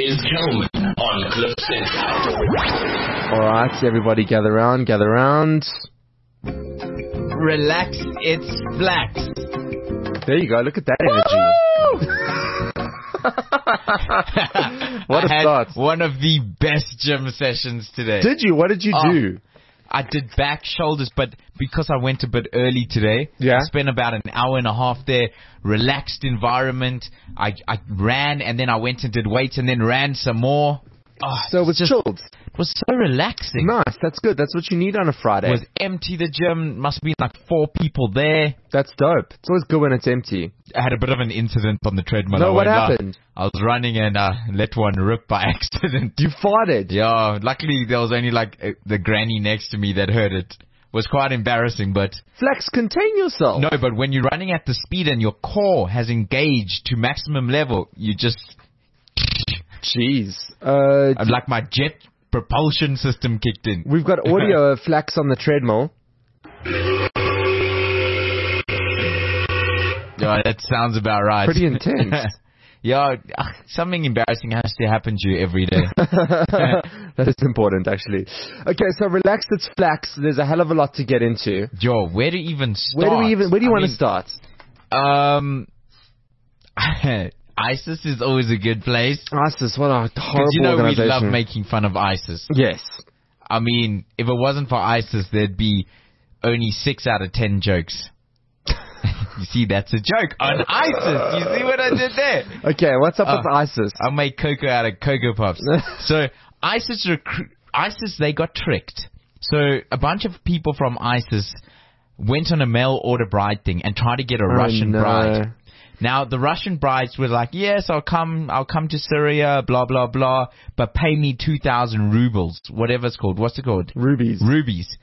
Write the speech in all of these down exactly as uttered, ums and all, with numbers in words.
is Kelman on Clip Central. All right, everybody gather around, gather around. Relax, it's flax. There you go, look at that energy. What a I had start. one of the best gym sessions today. Did you? What did you Oh. do? I did back, shoulders, but because I went a bit early today, Yeah. I spent about an hour and a half there, relaxed environment. I, I ran and then I went and did weights and then ran some more. Oh, So it was just, chilled. It was so relaxing. Nice, that's good. That's what you need on a Friday. It was empty, the gym. Must be like four people there. That's dope. It's always good when it's empty. I had a bit of an incident on the treadmill. No, I what won't lie. happened? I was running and uh, let one rip by accident. You farted. Yeah, luckily there was only like uh, the granny next to me that heard it. It was quite embarrassing, but Flex, contain yourself. no, but when you're running at the speed and your core has engaged to maximum level, you just Jeez. Uh, like my jet propulsion system kicked in. we've got audio of Flex on the treadmill. Yeah, that sounds about right. Pretty intense. Yeah, uh, something embarrassing has to happen to you every day. That is important, actually. Okay, so relax, it's Flex. There's a hell of a lot to get into. Yo, where to even start? Where do we even? Where do you I want to mean, start? Um, ISIS is always a good place. ISIS, what a horrible Because you know we organization. love making fun of ISIS. Yes. I mean, if it wasn't for ISIS, there'd be only six out of ten jokes. You see, that's a joke on ISIS. You see what I did there? Okay, what's up Uh, with ISIS? I'll make cocoa out of Cocoa Puffs. So ISIS, recru- ISIS, they got tricked. So a bunch of people from ISIS went on a mail order bride thing and tried to get a Russian no. bride. Now the Russian brides were like, "Yes, I'll come. I'll come to Syria. Blah blah blah. But pay me two thousand rubles, whatever it's called. What's it called? Rubies. Rubies."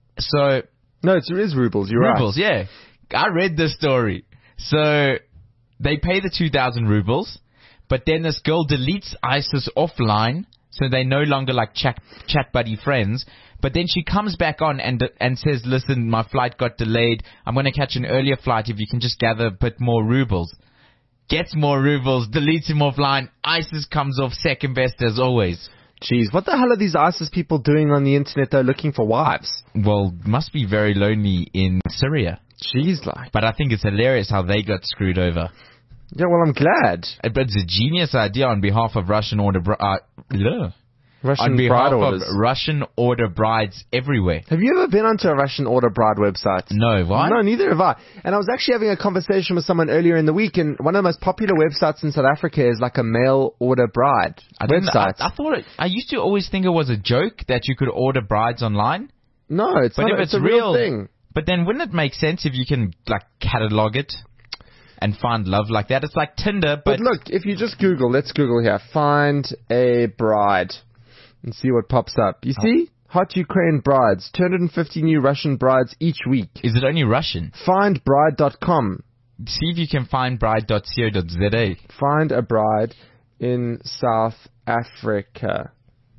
So No, it's, it is rubles. You're rubles, yeah. I read the story. So they pay the two thousand rubles, but then this girl deletes ISIS offline, so they no longer like chat, chat buddy friends. But then she comes back on and and says, "Listen, my flight got delayed. I'm going to catch an earlier flight if you can just gather a bit more rubles." Gets more rubles, deletes him offline. ISIS comes off second best as always. Jeez, what the hell are these ISIS people doing on the internet, though, looking for wives? Well, must be very lonely in Syria. Jeez, like. But I think it's hilarious how they got screwed over. Yeah, well, I'm glad. Uh, But it's a genius idea on behalf of Russian order bri- uh, bleh. Russian on bride behalf orders. of Russian order brides everywhere. Have you ever been onto a Russian order bride website? No, why? No, neither have I. And I was actually having a conversation with someone earlier in the week, and one of the most popular websites in South Africa is like a mail order bride I didn't- website. I, I thought it, I used to always think it was a joke that you could order brides online. no, it's But not. if It's, it's a real, real- thing. But then wouldn't it make sense if you can like catalog it and find love like that? It's like Tinder, But but, look, if you just Google, let's Google here, find a bride, and see what pops up. You see? Hot Ukraine brides, two hundred fifty new Russian brides each week. is it only Russian? Find bride dot com. See if you can find bride dot co dot za. Find a bride in South Africa.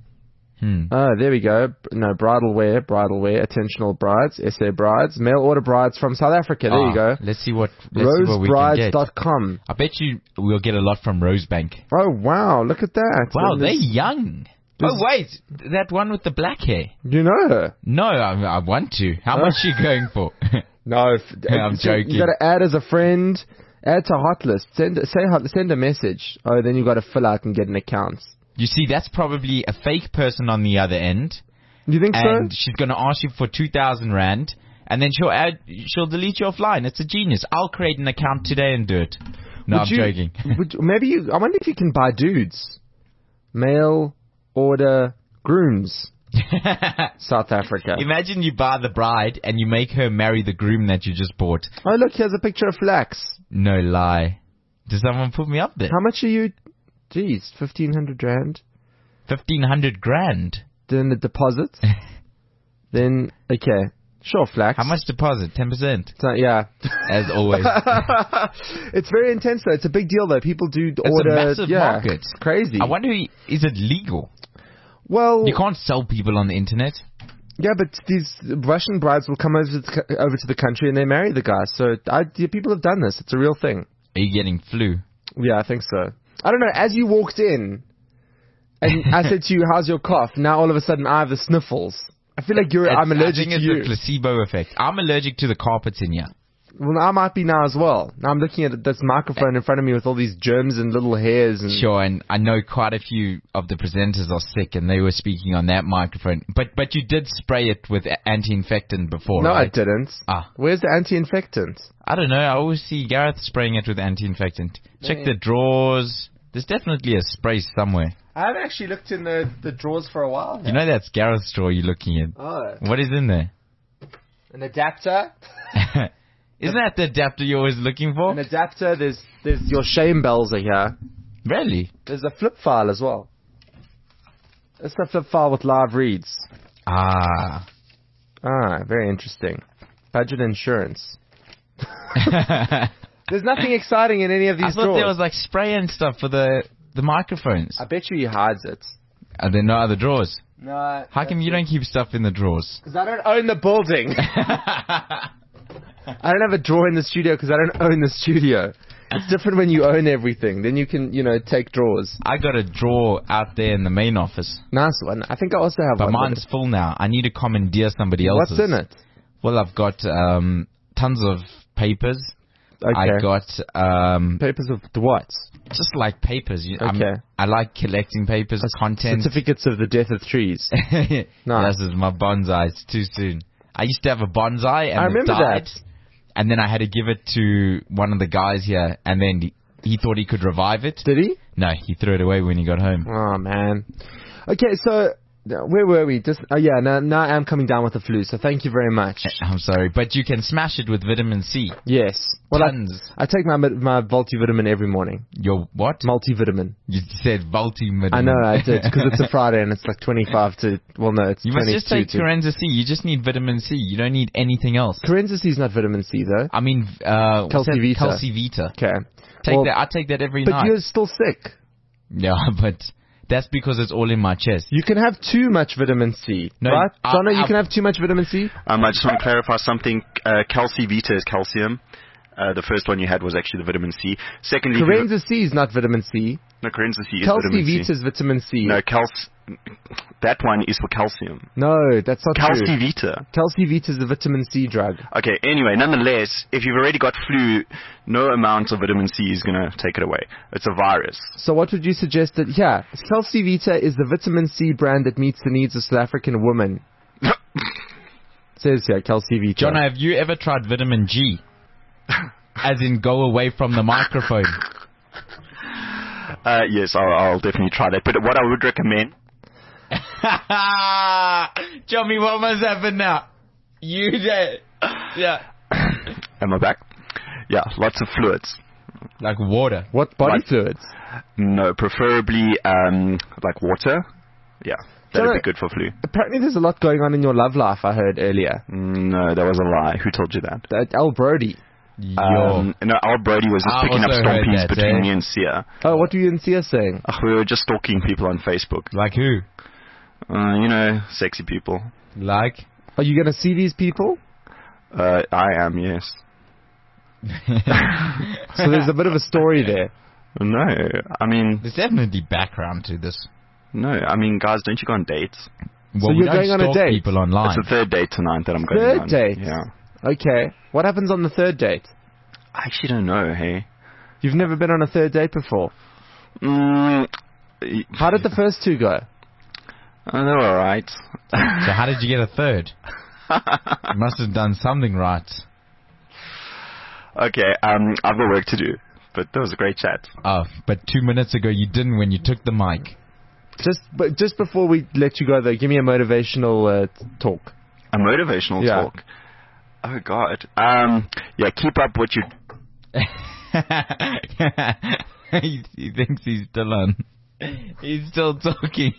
Hmm. Oh, there we go. No, bridal wear, bridal wear, attentional brides, S A brides, mail order brides from South Africa. There you Ah, go. Let's see what, let's see what we can rosebrides get. dot com. I bet you we'll get a lot from Rosebank. Oh, wow. Look at that. Wow, And they're this- young. this- Oh, wait. That one with the black hair. You know her. No, I, I want to. How much are you going for? No. If, I'm so joking. You got to add as a friend, add to hot list, send, say, hot- send a message. Oh, then you got to fill out and get an account. You see, that's probably a fake person on the other end. You think And so? she's going to ask you for two thousand rand. And then she'll add, she'll delete you offline. It's a genius. I'll create an account today and do it. No, Would I'm you- joking. would, maybe you, I wonder if you can buy dudes. Mail order grooms. South Africa. Imagine you buy the bride and you make her marry the groom that you just bought. Oh, look, here's a picture of Flax. No lie. Does someone put me up there? How much are you? Jeez, fifteen hundred rand. fifteen hundred grand. Then the deposit. Then, okay. Sure, Flax. How much deposit? ten percent. So, yeah. As always. It's very intense, though. It's a big deal, though. People do It's order. a massive yeah, market. It's crazy. I wonder, is it legal? well, You can't sell people on the internet. yeah, but these Russian brides will come over to the, co- over to the country and they marry the guy. So I, yeah, people have done this. It's a real thing. Are you getting flu? Yeah, I think so. I don't know. As you walked in, and I said to you, how's your cough? Now all of a sudden I have the sniffles. I feel like you're, It's- I'm allergic I think to it's you. a placebo effect. I'm allergic to the carpets in here. Well, I might be now as well. Now I'm looking at this microphone in front of me with all these germs and little hairs. And Sure, and I know quite a few of the presenters are sick, and they were speaking on that microphone. But but you did spray it with a- anti-infectant before, No, right? I didn't. Ah. Where's the anti-infectant? I don't know. I always see Gareth spraying it with anti-infectant. Check Yeah. the drawers. There's definitely a spray somewhere. I haven't actually looked in the, the drawers for a while now. You know that's Gareth's drawer you're looking at. Oh. What is in there? An adapter. Isn't that the adapter you're always looking for? An adapter. There's there's your shame bells are here. Really? There's a flip file as well. It's a flip file with live reads. Ah. Ah, very interesting. Budget insurance. There's nothing exciting in any of I these thought drawers. there was like spray and stuff for the, the microphones. I bet you he hides it. Are there no other drawers? No. How come you don't keep stuff in the drawers? Because I don't own the building. I don't have a drawer in the studio because I don't own the studio. It's different when you own everything. Then you can, you know, take drawers. I got a drawer out there in the main office, Nice one. I think I also have but one. mine's full now. I need to commandeer somebody else's. What's in it? Well, I've got um, tons of papers. Okay. I got um, Papers of what? just like papers. You- I'm- Okay. I like collecting papers, content. Certificates of the death of trees. Nice. This is my bonsai. It's too soon. I used to have a bonsai and I it remember died, that. and then I had to give it to one of the guys here, and then he, he thought he could revive it. Did he? No, he threw it away when he got home. Oh, man. Okay, so uh, where were we? Just oh yeah, now, now I'm coming down with the flu, so thank you very much. I'm sorry, but you can smash it with vitamin C. Yes. Well, I, Tons. I take my my multivitamin every morning. Your what? Multivitamin. You said multivitamin. I know I did because it's a Friday and it's like twenty-five to well no it's You must twenty-two just take to. Corenza C. You just need vitamin C. You don't need anything else. Corenza C is not vitamin C though. I mean, uh, what's that? Calcivita. Calcivita. Okay. Take Well, that. I take that every But night. you're still sick. Yeah, but that's because it's all in my chest. You can have too much vitamin C, No, right? I- Donna, you I- can have too much vitamin C. Um, I just want to clarify something. Uh, Calcivita is calcium. Uh, the first one you had was actually the vitamin C. Secondly, if you- Corenza C is not vitamin C. no, Corenza C is vitamin C. Calcivita is vitamin C. No, cal- that one is for calcium. No, that's not true. Calcivita. Calcivita is the vitamin C drug. Okay, anyway, nonetheless, if you've already got flu, no amount of vitamin C is going to take it away. It's a virus. So what would you suggest that, yeah, Calcivita is the vitamin C brand that meets the needs of South African women. Says here, Calcivita. John, have you ever tried vitamin G? As in, go away from the microphone. Uh, yes, I'll, I'll definitely try that. But what I would recommend... Johnny, what must happen now? You did. Yeah. Am I back? Yeah, lots of fluids. Like water. What body Like- fluids? No, preferably um, like water. Yeah, that'd Jonah- be good for flu. Apparently there's a lot going on in your love life, I heard earlier. Mm, No, that was a lie. Who told you that? That Al Brody. Yo. Um, no, Al Brody was just I picking up also heard stompies that, between eh? me and Sia. Oh, what were you and Sia saying? Ugh, we were just stalking people on Facebook. Like who? Uh, you know, sexy people. Like? Are you going to see these people? Uh, I am, yes. So there's a bit of a story there. No, I mean, There's definitely background to this. no, I mean, guys, don't you go on dates? Well, So we you're don't going on a stalk date? people online. It's the third date tonight that I'm going Third on. date? Yeah. Okay. What happens on the third date? I actually don't know, hey. You've never been on a third date before. Mm, How did the first two go? uh, they're alright. So how did you get a third? You must have done something right. Okay, um, I've got work to do, but that was a great chat. Oh, but two minutes ago you didn't when you took the mic. Just but just before we let you go, though, give me a motivational uh, t- talk. A motivational Yeah. talk. Oh God. Um. Yeah. Keep up what you. he, he thinks he's still on. He's still talking.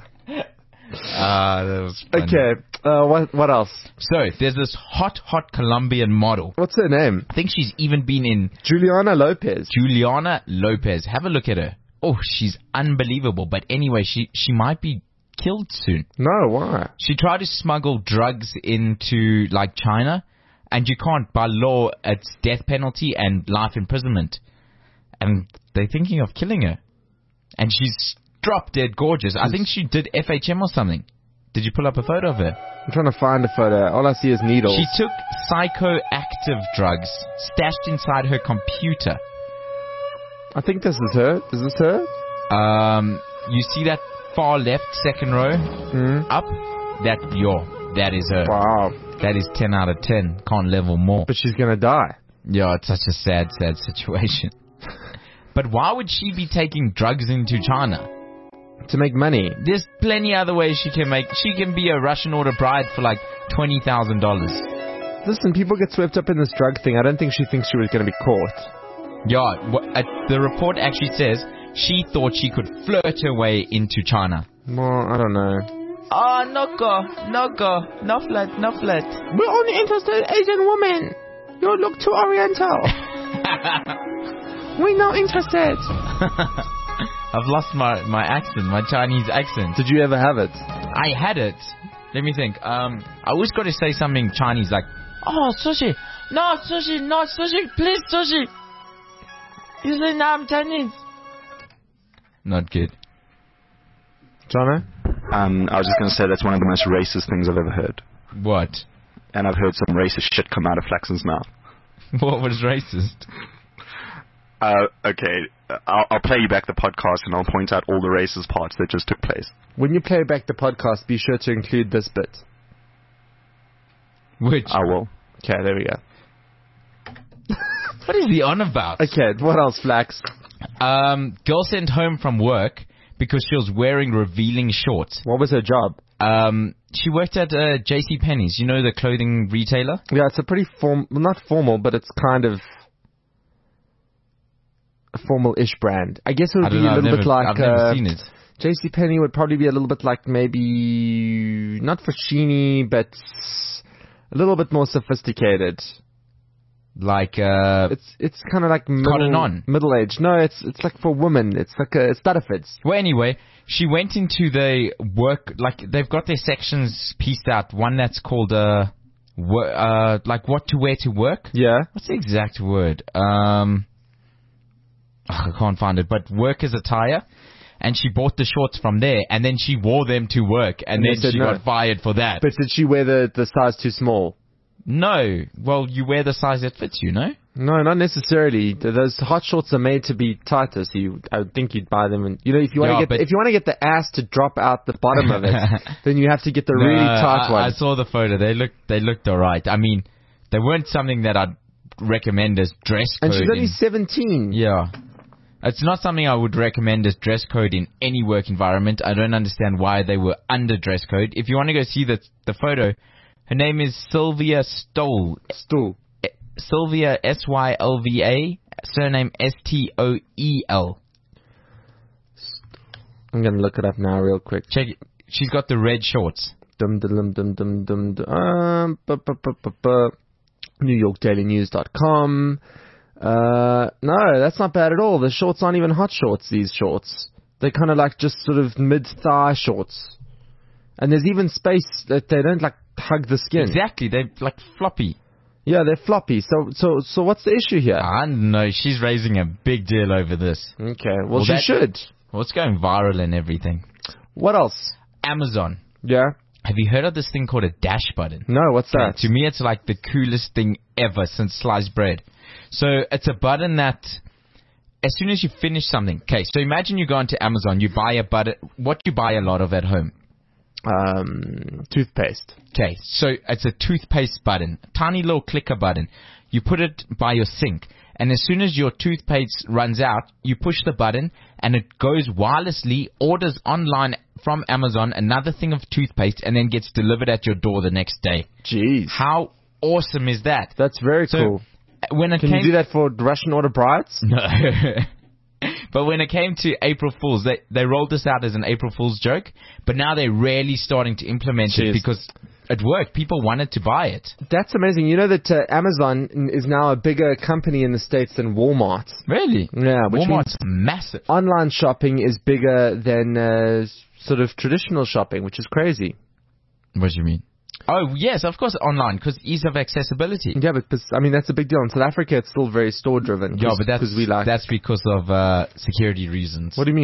Ah, that was funny. Okay. Uh, what what else? So, there's this hot, hot Colombian model. What's her name? I think she's even been in Juliana Lopez. Juliana Lopez. Have a look at her. Oh, she's unbelievable. But anyway, she, she might be killed soon. No, why? She tried to smuggle drugs into, like, China, and you can't. By law, it's death penalty and life imprisonment. And they're thinking of killing her. And she's drop dead gorgeous. I think she did F H M or something. Did you pull up a photo of her? I'm trying to find a photo. All I see is needles. She took psychoactive drugs stashed inside her computer. I think this is her. Is this her? Um, you see that far left second row Hmm. up? That yo, that is her. Wow. That is ten out of ten. Can't level more. But she's gonna die. Yeah, it's such a sad, sad situation. But why would she be taking drugs into China? To make money. There's plenty other ways she can make. She can be a Russian order bride for like twenty thousand dollars. Listen, people get swept up in this drug thing. I don't think she thinks she was gonna be caught. Yeah, what, uh, the report actually says she thought she could flirt her way into China. Well, I don't know. Oh, no go, no go, no flirt, no flirt. We're only interested in Asian women. You look too oriental. We're not interested. I've lost my, my accent, my Chinese accent. Did you ever have it? I had it. Let me think. Um, I always got to say something Chinese like, oh, sushi. No, sushi, no, sushi, please, sushi. You say, no, I'm Chinese. Not good. Jono? Um, I was just going to say that's one of the most racist things I've ever heard. What? And I've heard some racist shit come out of Flaxen's mouth. What was racist? Uh, okay, I'll, I'll play you back the podcast and I'll point out all the racist parts that just took place. When you play back the podcast, be sure to include this bit. Which? I will. Okay, there we go. What is he on about? Okay, what else, Flax? Um, girl sent home from work because she was wearing revealing shorts. What was her job? Um, she worked at uh, J C Penney's. You know the clothing retailer? Yeah, it's a pretty form, well, not formal, but it's kind of a formal-ish brand. I guess it would I be don't know. a I've little never, bit like I've never uh, seen it. JCPenney would probably be a little bit like maybe not Foschini, but a little bit more sophisticated. Like, uh, It's it's kind of like Cotton middle, On. middle age. No, it's it's like for women. It's like a it's Stutterfords. well, anyway, she went into the work, like, they've got their sections pieced out. One that's called, uh, wo- uh, like what to wear to work. Yeah. What's the exact word? Um, ugh, I can't find it, but workers' attire. And she bought the shorts from there, and then she wore them to work, and, And they then said she no. got fired for that. But did she wear the the size too small? No. Well, you wear the size that fits you, no? No, not necessarily. Th- Those hot shorts are made to be tighter, so you, I would think you'd buy them. And you know, if you want to Yeah, get but- the, if you want to get the ass to drop out the bottom of it, then you have to get the really No, tight I, one. I saw the photo. They looked, they looked alright. I mean, they weren't something that I'd recommend as dress code. and she's only in- seventeen. Yeah. It's not something I would recommend as dress code in any work environment. I don't understand why they were under dress code. If you want to go see the the photo, her name is Sylvia Stoll. Stool. Eh, Sylvia S Y L V A, surname S T O E L. I'm gonna look it up now, real quick. Check it. She's got the red shorts. Dum dum dum dum dum dum. Um, bu- bu- bu- bu- bu. New York Daily News dot com. Uh, no, that's not bad at all. The shorts aren't even hot shorts, these shorts. They're kind of like just sort of mid-thigh shorts. And there's even space that they don't like hug the skin. Exactly. They're like floppy. Yeah, they're floppy. So, so, so what's the issue here? I don't know. She's raising a big deal over this. Okay, well, Well, she that- should. Well, it's going viral and everything. What else? Amazon. Yeah? Have you heard of this thing called a dash button? No, what's that? To me, it's like the coolest thing ever since sliced bread. So it's a button that, as soon as you finish something, okay, so imagine you go onto Amazon, you buy a button, what you buy a lot of at home. Um, toothpaste. Okay, so it's a toothpaste button, tiny little clicker button. You put it by your sink, and as soon as your toothpaste runs out, you push the button, and it goes wirelessly, orders online from Amazon another thing of toothpaste, and then gets delivered at your door the next day. Jeez. How awesome is that? That's very So, cool. When it Can came you do that for Russian order brides? No. But when it came to April Fools, they they rolled this out as an April Fool's joke, but now they're really starting to implement Jeez. it because it worked. People wanted to buy it. That's amazing. You know that uh, Amazon is now a bigger company in the States than Walmart. Really? Yeah, which Walmart's means massive. online shopping is bigger than uh, sort of traditional shopping, which is crazy. What do you mean? Oh, yes, of course, online, because ease of accessibility. Yeah, but but, I mean, that's a big deal. In South Africa, it's still very store-driven. Yeah, but that's, we like. that's because of uh, security reasons. What do you mean?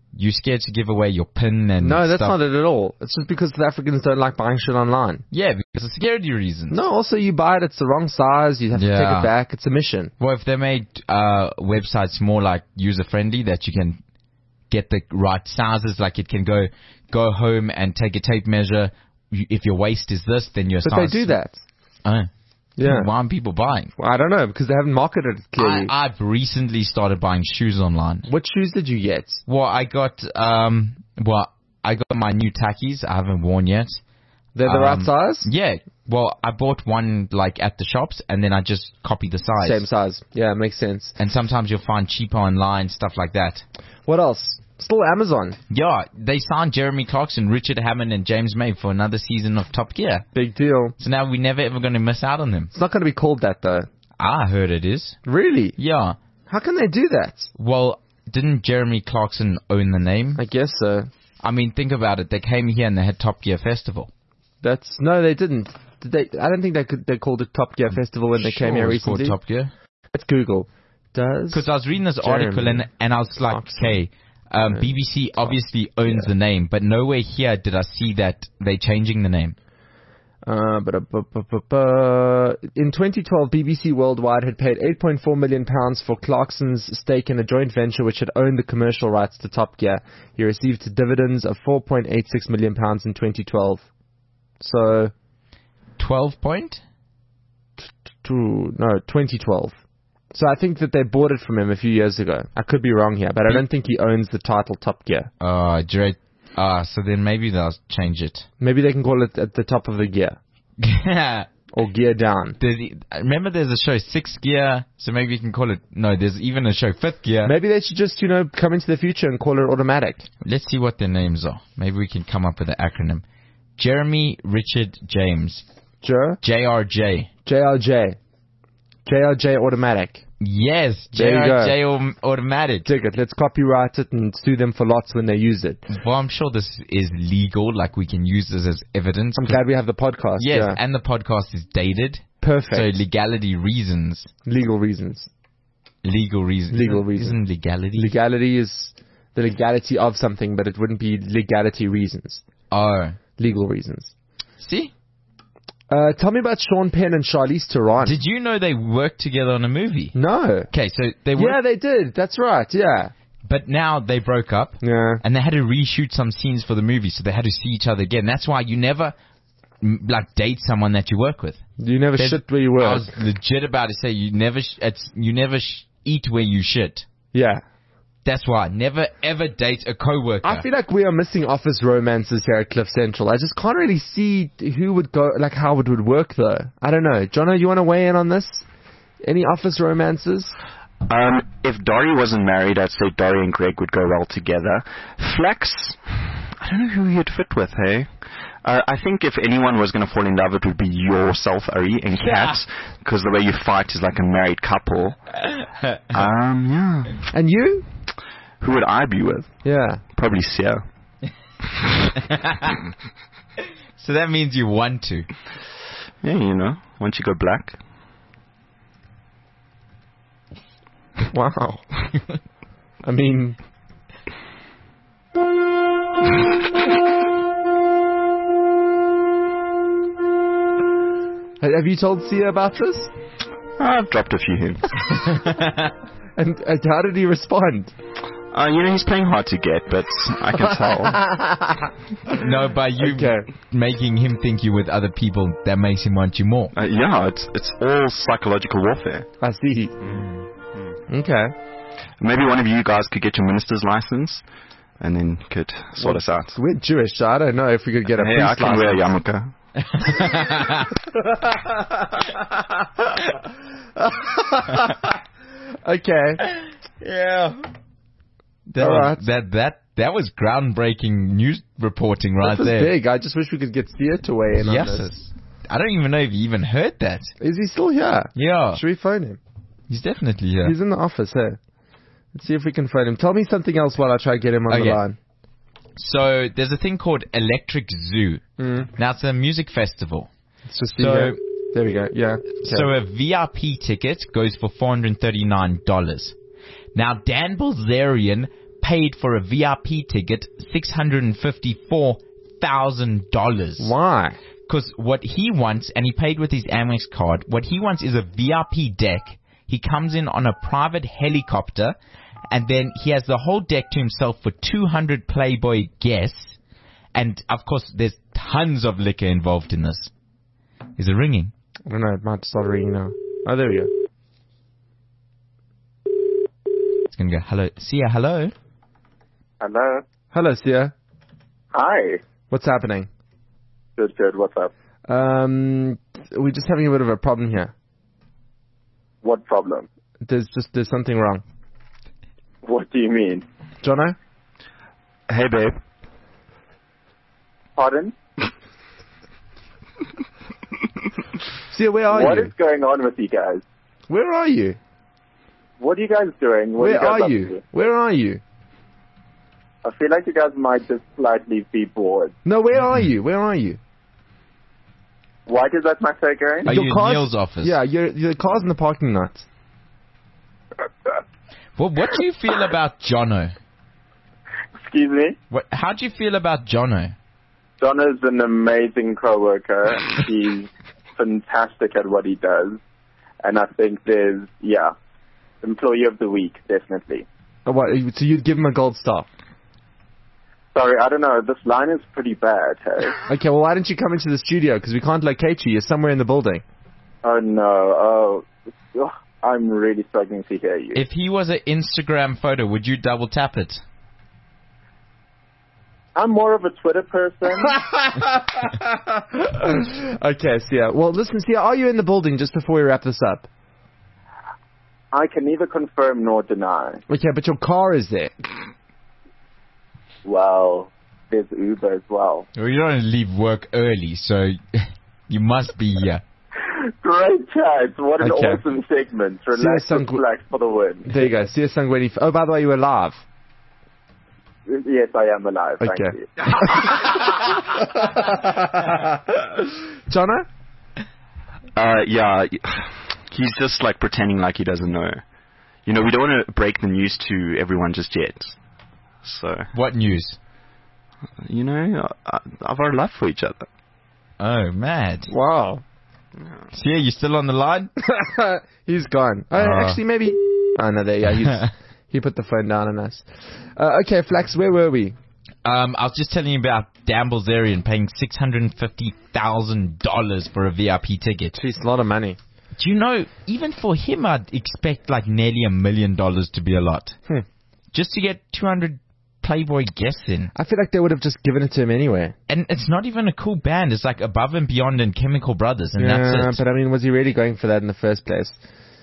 You scared to give away your PIN and No, that's stuff? not it at all. It's just because the Africans don't like buying shit online. Yeah, because of security reasons. No, also you buy it, it's the wrong size, you have to take Yeah. it back, it's a mission. Well, if they made uh, websites more like user friendly, that you can get the right sizes, like it can go go home and take a tape measure. You- If your waist is this, then your But size. they do that. Oh. Yeah. Why aren't people buying? Well, I don't know, because they haven't marketed it clearly. I, I've recently started buying shoes online. What shoes did you get? Well, I got um, well, I got my new tackies. I haven't worn yet. They're the Um, right size? Yeah. Well, I bought one like at the shops, and then I just copied the size. Same size. Yeah, makes sense. And sometimes you'll find cheaper online, stuff like that. What else? Still Amazon. Yeah, they signed Jeremy Clarkson, Richard Hammond, and James May for another season of Top Gear. Big deal. So now we're never ever going to miss out on them. It's not going to be called that, though. I heard it is. Really? Yeah. How can they do that? Well, didn't Jeremy Clarkson own the name? I guess so. I mean, think about it. They came here and they had Top Gear Festival. That's no, they didn't. Did they? I don't think they could. They called it Top Gear Festival when they Sure, came here it's called recently. Top Gear. Let's Google. Does Because I was reading this Jeremy article and, and I was like, Clarkson. okay, um, B B C obviously owns the name, but nowhere here did I see that they're changing the name. Uh, but, uh, bu- bu- bu- bu- in twenty twelve, B B C Worldwide had paid eight point four million pounds for Clarkson's stake in a joint venture which had owned the commercial rights to Top Gear. He received dividends of four point eight six million pounds in twenty twelve. So, twelve point? to, no, twenty twelve. So I think that they bought it from him a few years ago. I could be wrong here, but I don't think he owns the title Top Gear. Uh, Dre, uh, so then maybe they'll change it. Maybe they can call it at the top of the gear or gear down. There's, remember there's a show Six Gear, so maybe you can call it, no, there's even a show Fifth Gear. Maybe they should just, you know, come into the future and call it automatic. Let's see what their names are. Maybe we can come up with an acronym. Jeremy, Richard, James. Joe? J R J. J R J. J R J Automatic. Yes, J There you R J go. au- Automatic. Dig it. Let's copyright it and sue them for lots when they use it. Well, I'm sure this is legal, like we can use this as evidence. I'm glad we have the podcast. Yes, Yeah. and the podcast is dated. Perfect. So legality reasons. Legal reasons. Legal reasons. Legal Isn't- reasons. Isn't legality? Legality is the legality of something, but it wouldn't be legality reasons. oh. Legal reasons. See? Uh, tell me about Sean Penn and Charlize Theron. Did you know they worked together on a movie? No. Okay, so they Yeah, worked, they did. That's right. Yeah. but now they broke up. Yeah. And they had to reshoot some scenes for the movie, so they had to see each other again. That's why you never, m- like, date someone that you work with. You never There's- shit where you I work. was legit about to say you never, sh- it's you never sh- eat where you shit. Yeah. That's why never ever date a coworker. I feel like we are missing office romances here at Cliff Central. I just can't really see who would go, like how it would work though. I don't know. Jono, you want to weigh in on this? Any office romances? Um, if Dory wasn't married, I'd say Dory and Greg would go well together. Flex, I don't know who he'd fit with, hey? Uh, I think if anyone was going to fall in love, it would be yourself, Ari, and Kat, because the way you fight is like a married couple. Um, yeah. And you? Who would I be with? Yeah. Probably Sia. So that means you want to. Yeah, you know, once you go black. Wow. I mean... Have you told Sia about this? I've dropped a few hints. And uh, how did he respond? Uh, you know, he's playing hard to get, but I can tell. No, by you Okay. making him think you with other people, that makes him want you more. Uh, yeah, it's it's all psychological warfare. I see. Okay. Maybe one of you guys could get your minister's license, and then could sort us out. We're Jewish, so I don't know if we could get a Hey, I priest can wear a license. yarmulke. Okay. Yeah. That, All was, right. that that that was groundbreaking news reporting right This is there. big. I just wish we could get Sia to weigh in Yes. on this. I don't even know if you even heard that. Is he still here? Yeah. Should we phone him? He's definitely here. He's in the office, hey. Let's see if we can phone him. Tell me something else while I try to get him on Okay. the line. So there's a thing called Electric Zoo. Mm. Now it's a music festival. Let's just see So- here. There we go. Yeah. Okay. So a V I P ticket goes for four hundred thirty-nine dollars. Now Dan Bilzerian paid for a V I P ticket six hundred fifty-four thousand dollars. Why? Because what he wants, and he paid with his Amex card, what he wants is a V I P deck. He comes in on a private helicopter, and then he has the whole deck to himself for two hundred Playboy guests. And, of course, there's tons of liquor involved in this. Is it ringing? I don't know. It might start ringing now. Oh, there we go. It's going to go, hello. Sia, hello? Hello. Hello, Sia. Hi. What's happening? Good, good. What's up? Um, we're just having a bit of a problem here. What problem? There's just there's something wrong. What do you mean? Jono? Hey, babe. Pardon? Sia, where are What you? is going on with you guys? Where are you? What are you guys doing? What Where are you? Guys are up you? to? Where are you? I feel like you guys might just slightly be bored. No, where are you? Where are you? Why does that matter again? Are Your you in car's- Neil's office? Yeah, your your car's in the parking lot. Well, what do you feel about Jono? Excuse me? What, how do you feel about Jono? John is an amazing co-worker. He's fantastic at what he does. And I think there's, yeah, employee of the week, definitely. Oh, what? So you'd give him a gold star? Sorry, I don't know. This line is pretty bad, hey? Okay, well, why didn't you come into the studio? Because we can't locate you. You're somewhere in the building. Oh, no. Oh, ugh, I'm really struggling to hear you. If he was an Instagram photo, would you double tap it? I'm more of a Twitter person. Okay, Sia. Well, listen, Sia, are you in the building just before we wrap this up? I can neither confirm nor deny. Okay, but your car is there. Well, there's Uber as well. Well, you don't leave work early, so you must be here. Great chat. What an Okay. awesome segment. Relax Sia and Sang- relax for the win. There you go. Sia Sangweni. Oh, by the way, you were live. Yes, I am alive. Thank Okay. you. Jono? Uh, yeah, he's just like pretending like he doesn't know. You know, we don't want to break the news to everyone just yet. So, What news? you know, uh, of our love for each other. Oh, mad. Wow. Sia, you still on the line? He's gone. Oh, Uh. actually, maybe. Oh, no, there you go. He's, he put the phone down on us. Uh, okay, Flax, where were we? Um, I was just telling you about Dan Bilzerian paying six hundred fifty thousand dollars for a V I P ticket. Jeez, a lot of money. Do you know, even for him, I'd expect like nearly a million dollars to be a lot. Hmm. Just to get two hundred Playboy guests in. I feel like they would have just given it to him anyway. And it's not even a cool band. It's like Above and Beyond and Chemical Brothers, and yeah, that's it. but I mean, was he really going for that in the first place?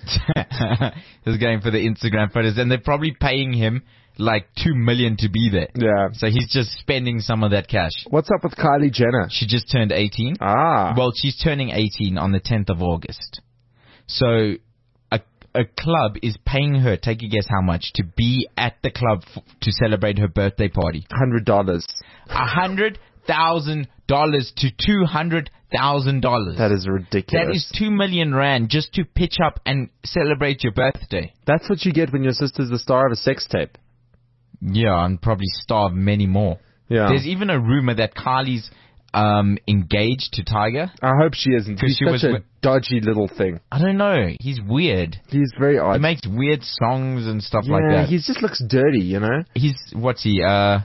He's going for the Instagram photos, and they're probably paying him like two million to be there. Yeah. So he's just spending some of that cash. What's up with Kylie Jenner? She just turned eighteen. Ah. Well, she's turning eighteen on the tenth of August. So a a club is paying her, take a guess how much, to be at the club f- to celebrate her birthday party. one hundred dollars. A hundred thousand dollars to two hundred thousand dollars. That is ridiculous. That is two million rand just to pitch up and celebrate your birthday. That's what you get when your sister's the star of a sex tape. Yeah, and probably starve many more. Yeah. There's even a rumor that Kylie's um, engaged to Tiger. I hope she isn't. 'Cause He's she such was a wi- dodgy little thing. I don't know. He's weird. He's very He odd. makes weird songs and stuff yeah, like that. he just looks dirty, you know? He's, what's he, uh,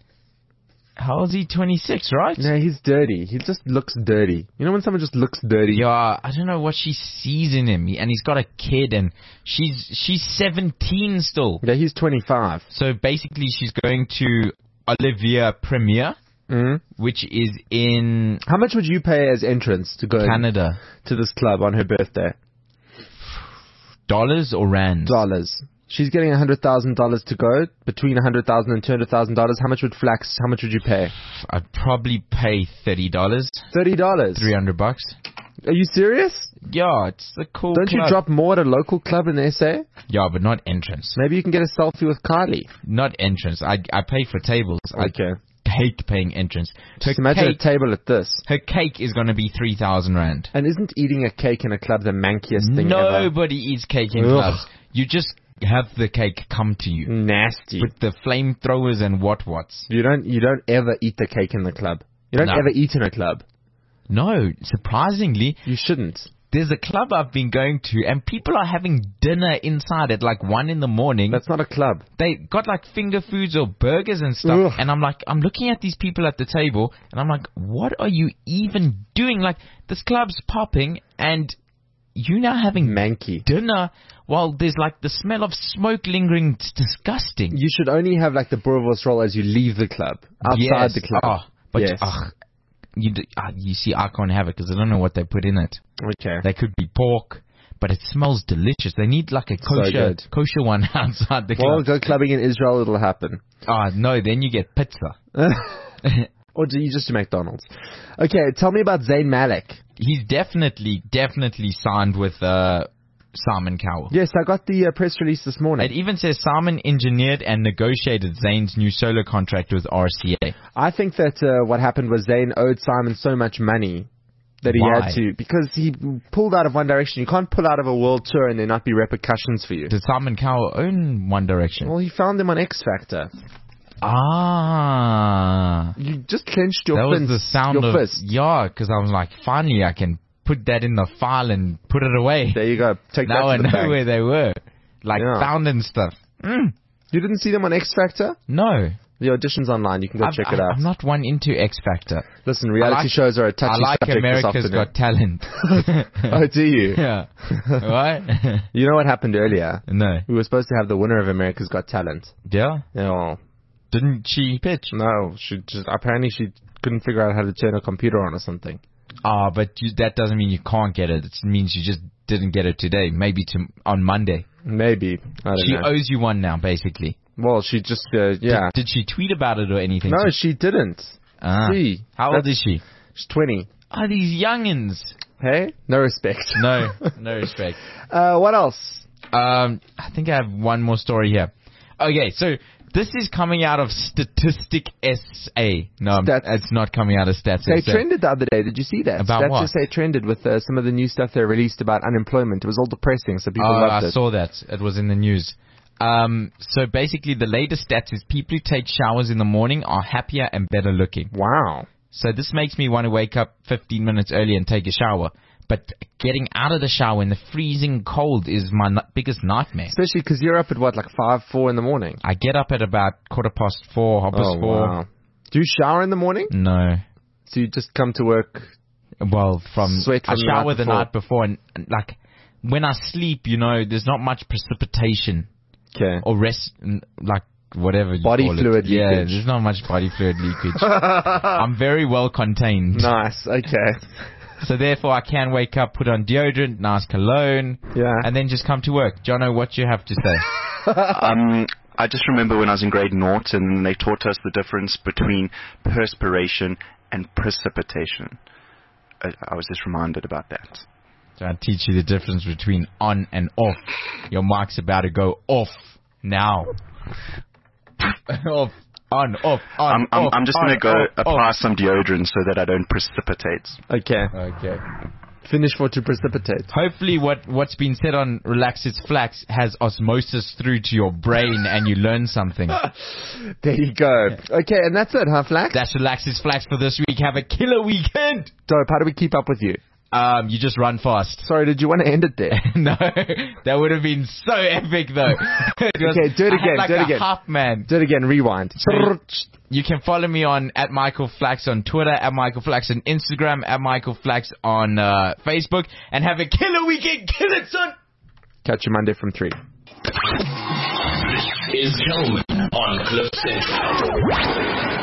how old is he? twenty-six, right? No, he's dirty. He just looks dirty. You know when someone just looks dirty? Yeah, I don't know what she sees in him. And he's got a kid, and she's she's seventeen still. Yeah, he's twenty-five. So basically, she's going to Olivia Premier, Mm. which is in How much would you pay as entrance to go Canada. to this club on her birthday? Dollars or rands? Dollars. She's getting one hundred thousand dollars to go. Between one hundred thousand dollars and two hundred thousand dollars. How much would Flax, how much would you pay? I'd probably pay thirty dollars, thirty dollars. three hundred bucks. Are you serious? Yeah, it's a cool. Don't you club. drop more at a local club in S A? Yeah, but not entrance. Maybe you can get a selfie with Kylie. Not entrance. I I pay for tables. Okay. I hate paying entrance. Her Just imagine cake, a table at this. her cake is going to be three thousand rand. And isn't eating a cake in a club the mankiest thing ever? Nobody eats cake in Ugh. clubs. You just have the cake come to you Nasty. with the flamethrowers and what whats. You don't you don't ever eat the cake in the club. You don't No. ever eat in a club. No, surprisingly, You shouldn't. there's a club I've been going to, and people are having dinner inside at like one in the morning. That's not a club. They got like finger foods or burgers and stuff, Ugh. and I'm like, I'm looking at these people at the table, and I'm like, what are you even doing? Like, this club's popping, and you now having Manky. dinner while there's like the smell of smoke lingering. It's disgusting. You should only have like the boerewors roll as you leave the club. Outside Yes. the club. Oh, but yes. ugh, you, d- uh, you see, I can't have it because I don't know what they put in it. Okay. They could be pork, but it smells delicious. They need like a So kosher, good. kosher one outside the Well, club. go clubbing in Israel, it'll happen. Ah, no, then you get pizza. Or do you just do McDonald's? Okay, tell me about Zayn Malik. He's definitely, definitely signed with uh, Simon Cowell. Yes, I got the uh, press release this morning. It even says Simon engineered and negotiated Zayn's new solo contract with R C A. I think that uh, what happened was Zayn owed Simon so much money that he Why? had to, because he pulled out of One Direction. You can't pull out of a world tour and there not be repercussions for you. Did Simon Cowell own One Direction? Well, he found him on X Factor. Ah. You just clenched your That was fist. the sound your of, fist. yeah, because I was like, finally I can put that in the file and put it away. There you go. Take Now I that to the know bank. where they were. Like Yeah. found and stuff. Mm, You didn't see them on X Factor? no. The audition's online. You can go I've- check it I- out. I'm not one into X Factor. Listen, reality I like- shows are a touchy I like subject America's this afternoon. Got Talent. Oh, do you? Yeah. What? You know what happened earlier? No. We were supposed to have the winner of America's Got Talent. Yeah? Yeah, well, Didn't she pitch? no, she just apparently she couldn't figure out how to turn a computer on or something. Ah, but you, that doesn't mean you can't get it. It means you just didn't get it today. Maybe to, on Monday. Maybe, I don't She know. owes you one now, basically. Well, she just uh, yeah. Did, did she tweet about it or anything? No, she didn't. Ah. See, How old that's- is she? She's twenty. Ah, these youngins. Hey, no respect. No, no respect. Uh, what else? Um, I think I have one more story here. Okay, so this is coming out of Statistic S A. No, Stats. it's not coming out of Stats They S A. trended the other day. Did you see that? About That's what? just they trended with uh, some of the new stuff they released about unemployment. It was all depressing, so people Oh, loved I it. saw that. It was in the news. Um, so basically, the latest stats is people who take showers in the morning are happier and better looking. Wow. So this makes me want to wake up fifteen minutes early and take a shower. But getting out of the shower in the freezing cold is my n- biggest nightmare. Especially because you're up at what, like five, four in the morning. I get up at about quarter past four, half past Oh four. wow. Do you shower in the morning? No. So you just come to work? Well, from, Sweat from I the shower night the before. night before, and, and like when I sleep, you know, there's not much precipitation Okay. or rest, n- like whatever you Body call fluid it. Yeah, leakage. there's not much body fluid leakage. I'm very well contained, Nice. Okay. so therefore I can wake up, put on deodorant, nice cologne, Yeah. and then just come to work. Jono, what you have to say? Um, I just remember when I was in grade naught and they taught us the difference between perspiration and precipitation. I, I was just reminded about that. So I teach you the difference between on and off. Your mic's about to go off now. Off, on, off, on, I'm, I'm, off, I'm just on, going to go off, apply off. some deodorant so that I don't precipitate. Okay. Okay. Finish for to precipitate. Hopefully what, what's been said on Relax It's Flax has osmosis through to your brain and you learn something. There you go. Okay, and that's it, huh, Flax? That's Relax It's Flax for this week. Have a killer weekend. Dope. How do we keep up with you? Um, you just run fast. Sorry, did you want to end it there? No, that would have been so epic though. It was- Okay, do it I had again, like do it a again. half man. Do it again. Rewind. So- You can follow me on at Michael Flax on Twitter, at Michael Flax on Instagram, at Michael Flax on uh, Facebook, and have a killer weekend. Kill it, son. Catch you Monday from three. This is Gentleman on Cliff Central.